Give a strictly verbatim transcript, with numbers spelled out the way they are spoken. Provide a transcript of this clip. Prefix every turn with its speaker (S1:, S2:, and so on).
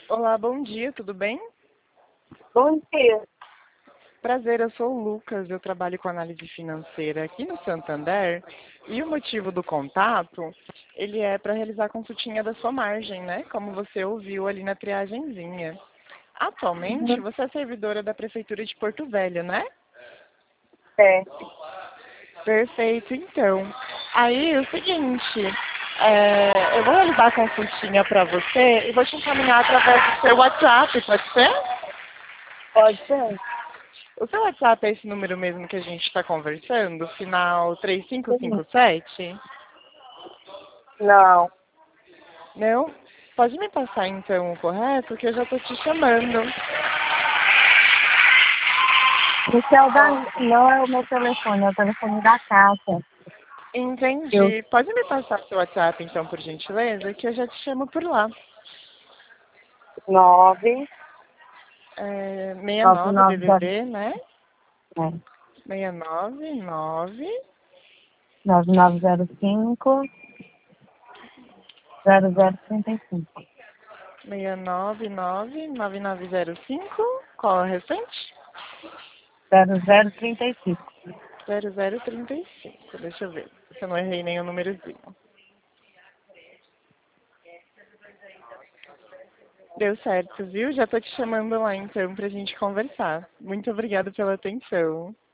S1: Olá, bom dia, tudo bem?
S2: Bom dia.
S1: Prazer, eu sou o Lucas, eu trabalho com análise financeira aqui no Santander e o motivo do contato, ele é para realizar a consultinha da sua margem, né? Como você ouviu ali na triagenzinha. Atualmente,
S2: Uhum.
S1: você é servidora da Prefeitura de Porto Velho, né?
S2: Certo.
S1: Perfeito, então. Aí, o seguinte, é, eu vou realizar a consultinha para você e vou te encaminhar através do seu WhatsApp, pode ser?
S2: Pode ser?
S1: O seu WhatsApp é esse número mesmo que a gente está conversando? Final três cinco
S2: Sim.
S1: cinco sete?
S2: Não.
S1: Não? Pode me passar então o correto, que eu já estou te chamando.
S2: Esse é o da... Não é o meu telefone, é o telefone da casa. Eu...
S1: Entendi. Pode me passar seu WhatsApp então, por gentileza, que eu já te chamo por lá.
S2: Nove,
S1: É, sessenta e
S2: nove,
S1: nove
S2: nove, zero,
S1: D D D, né?
S2: é,
S1: sessenta e nove, nove,
S2: nove, nove, zero, cinco, zero, zero, trinta e cinco.
S1: seis nove nove, nove nove zero cinco. Qual é o restante?
S2: Zero, zero, trinta e cinco.
S1: zero zero trinta e cinco. Deixa eu ver se eu não errei nenhum númerozinho. Deu certo, viu? Já tô te chamando lá então pra gente conversar. Muito obrigada pela atenção.